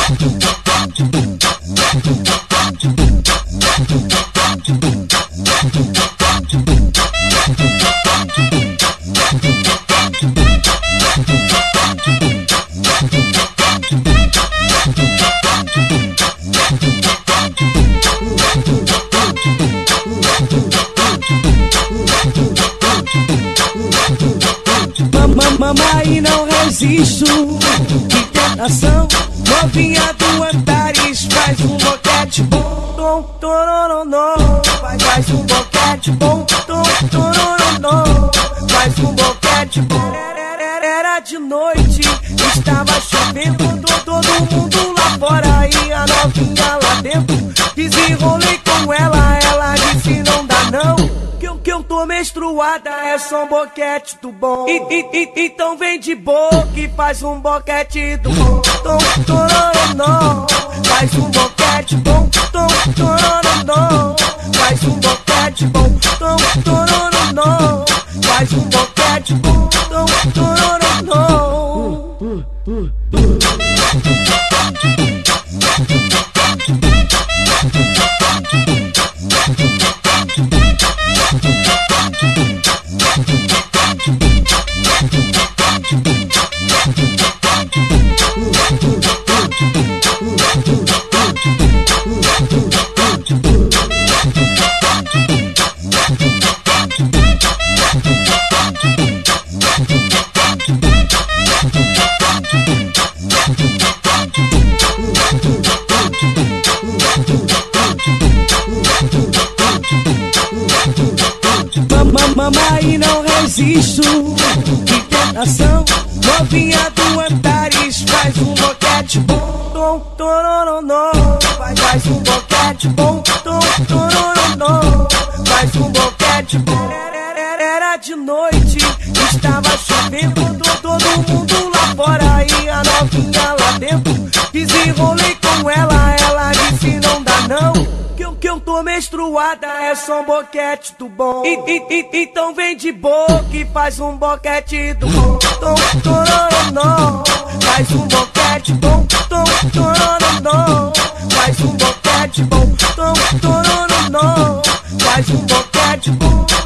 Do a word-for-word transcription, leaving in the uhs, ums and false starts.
Mamãe, não resisto, que tentação. Novinha do Antares, faz um boquete bom, tom, torororó. Faz, faz um boquete bom, tom, torororó. Faz um boquete bom. Era de noite, estava chovendo, todo mundo lá fora e a novinha lá dentro. Desenrolei com ela, ela disse não dá não, que eu, que eu tô menstruada, é só um boquete do bom. E, e, e, então vem de boca e faz um boquete do bom, tom, torororó. Faz um boquete bom, tom, torororó. Faz um boquete bom, tom, torororó. Faz um boquete bom, tom, torororó. Mamãe, não resisto, que tentação. Novinha do Antares, faz um boquete bom, tom, torororó. Faz, faz um boquete bom, tom, torororó. Faz um boquete bom. Era de noite, estava chovendo, todo mundo lá fora e a novinha lá dentro. Desenrolei com ela, ela disse não dá não, que eu, que eu tô menstruada, é só um boquete do bom. E, e, e, então vem de boca e faz um boquete do bom, tom, torororó. Faz um boquete bom, tom, torororó. Faz um boquete bom, tom, torororó. Faz um boquete bom.